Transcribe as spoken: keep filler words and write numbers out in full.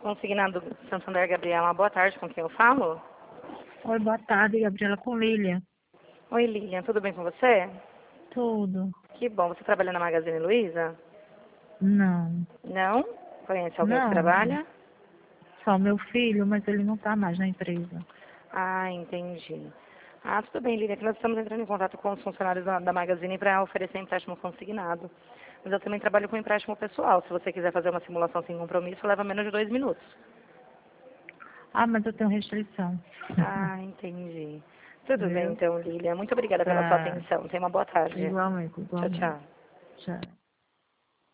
Consignado Santander, Gabriela. Boa tarde, com quem eu falo? Oi, boa tarde, Gabriela, com Lilian. Oi, Lilian, tudo bem com você? Tudo. Que bom, você trabalha na Magazine Luiza? Não. Não? Conhece alguém que Não. trabalha? Só meu filho, mas ele não está mais na empresa. Ah, entendi. Ah, tudo bem, Lilian, que nós estamos entrando em contato com os funcionários da, da Magazine para oferecer empréstimo consignado. Mas eu também trabalho com empréstimo pessoal. Se você quiser fazer uma simulação sem compromisso, leva menos de dois minutos. Ah, mas eu tenho restrição. Ah, entendi. Tudo bem, Viu? então, Lilian. Muito obrigada pela sua Tá. atenção. Tenha uma boa tarde. Igualmente, Tchau, igualmente. tchau. Tchau.